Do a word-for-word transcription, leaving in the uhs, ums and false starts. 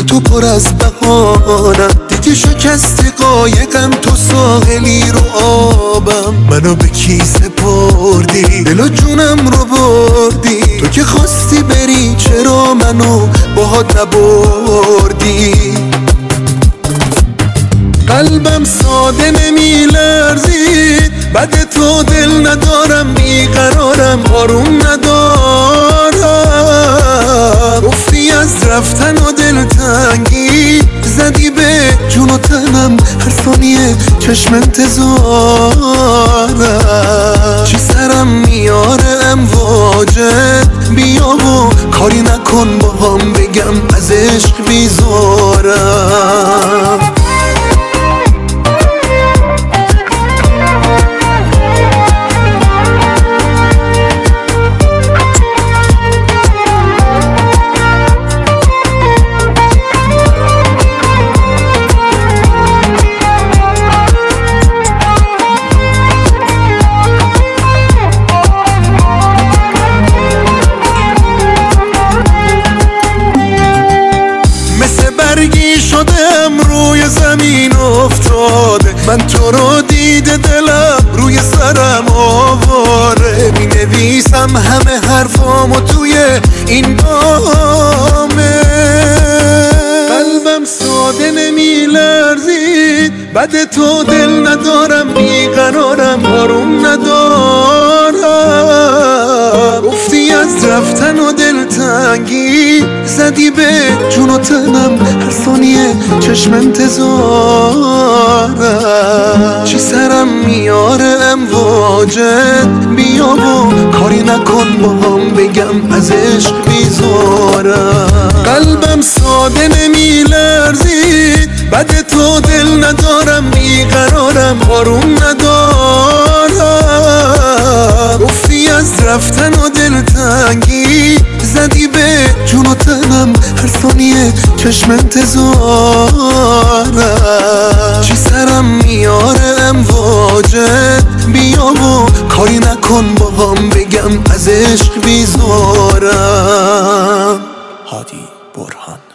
تو پر از بهانم، دیگه شکستی قایقم، تو ساحلی رو آبم. منو به کی سپردی، دل و جونم رو بردی، تو که خواستی بری چرا منو باهات نبردی؟ قلبم ساده نمی لرزید، بعد تو دل ندارم، بیقرارم، آروم ندارم. گفتی از رفتن و دلتنگی، زدی به جون و تنم، هر ثانیه چشم انتظارم. چی سرم میاره امواجت، بیا و کاری نکن با هم بگم از عشق بیزارم. برگی شدم روی زمین افتاده، من تو رو دیده دلم روی سرم آواره. می نویسم همه حرفامو توی این نامه. قلبم ساده نمی لرزید، بعد تو دل ندارم، بیقرارم، آروم ندارم. گفتی از رفتن و دلتنگی، زدی به جون و تنم، هر ثانیه چشم انتظارم. چی سرم میاره امواجت، بیا و کاری نکن با هم بگم از عشق بیزارم. قلبم ساده نمی لرزید، بعد تو دل ندارم، بیقرارم، آروم ندارم. گفتی از رفتن و دلتنگی، زدی به جون و تنم، هر ثانیه چشم انتظارم. چی سرم میاره امواجت، بیا و کاری نکن با هم بگم از عشق بیزارم. هادی برهان.